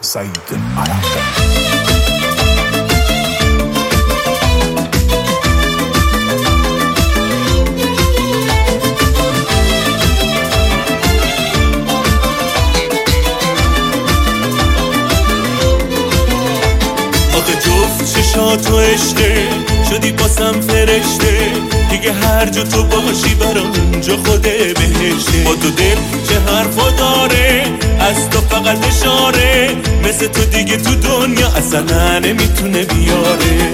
سعید عرب. تو عشقه شدی باسم فرشته، دیگه هر جا تو باشی برام اونجا خوده بهشته. با تو دل چه حرفا داره، از تو فقط اشاره، مثل تو دیگه تو دنیا اصلا نمیتونه بیاره.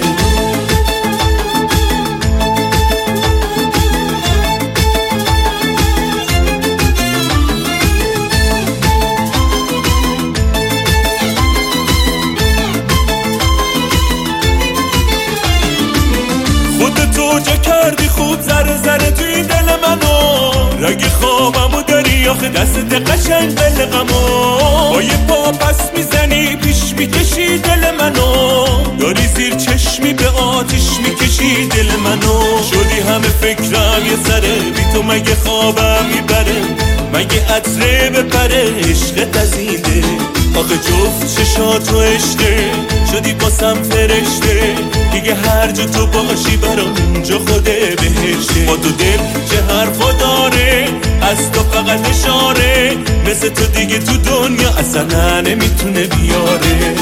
جا کردی خوب ذره ذره توی دل منو، رگ خوابمو داری آخه دستت قشنگ بلغمو. با یه پا پس میزنی پیش میکشی دل منو، داری زیر چشمی به آتیش میکشی دل منو. شدی همه فکرم یه سره، بی تو مگه خوابم میبره، مگه عطره بپره عشقت از این دل. آخه جفت چشات و عشقه شدی باسم فرشته، دیگه هر جا تو باشی برام اونجا خوده بهشته. با تو دل چه حرفا داره، از تو فقط اشاره، مثل تو دیگه تو دنیا اصلا نمیتونه بیاره.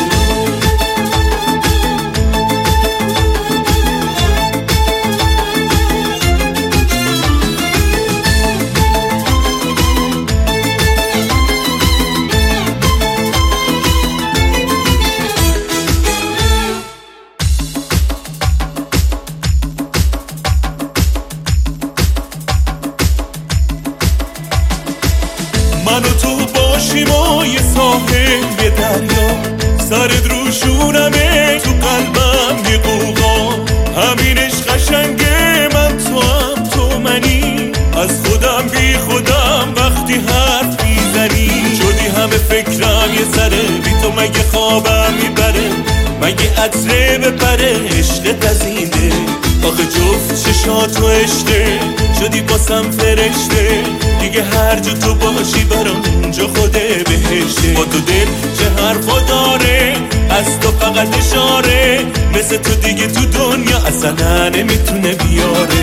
من و تو باشیم و یه ساحل یه دریا، سرت روشونمه تو قلبم یه قوقا. همینش قشنگه، من تو هم تو منی، از خودم بی خودم وقتی حرف میزنی. شدی همه فکرم یه سره، بی تو مگه خوابم میبره، مگه عطره بپره عشقت از این دل. آخه جفت چشات و عشقه شدی باسم فرشته، دیگه هر جا تو باشی برام اونجا خوده بهشته. با تو دل چه حرفا داره، از تو فقط اشاره، مثل تو دیگه تو دنیا اصلا نمیتونه بیاره.